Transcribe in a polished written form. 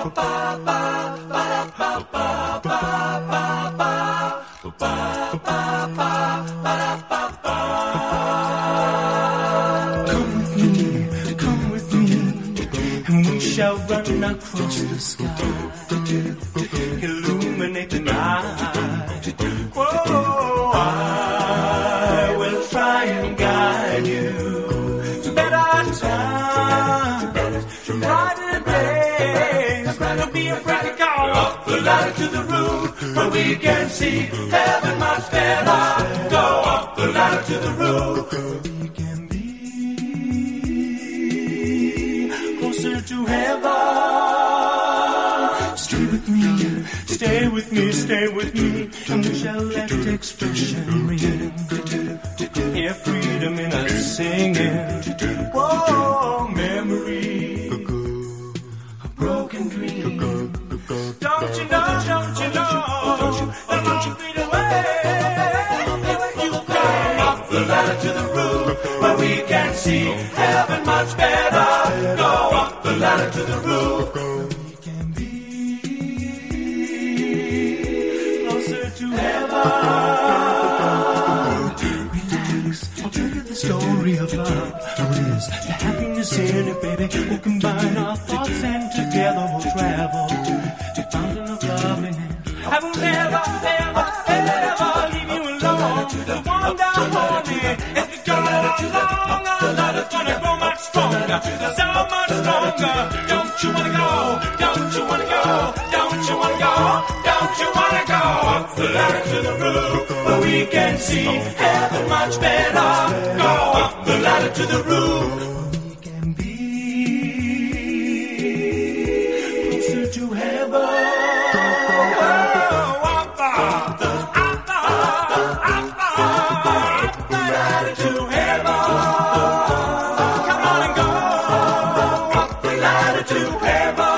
Come with me, and we shall run across the sky, illuminate the night. Whoa, I will try and guide you to better times, to brighter days. Don't be afraid to go up the ladder to the roof, where we can see heaven much better. Go up the ladder to the roof, we can be closer to heaven. Stay with me, stay with me, stay with me, and we shall let expression ring. Hear freedom in us singing. Whoa, memory, a broken dream. Don't you know, that won't fade away. You come up the ladder to the roof, where we can see heaven much better. Go up the ladder to the roof, we can be closer to heaven. Relax, I'll tell you the story of love. There is the happiness in it, baby. We'll combine our thoughts and together we'll travel. The fountain of loveliness. I will never, never, ever leave you alone. The one that holds me as we go along. Our love is gonna grow much stronger, so much stronger. Don't you wanna go? Don't you wanna go? Don't you wanna go? Don't you wanna go? Up the ladder to the roof, where we can see heaven much better. Go up the ladder to the roof, where we can be closer to heaven. To heaven.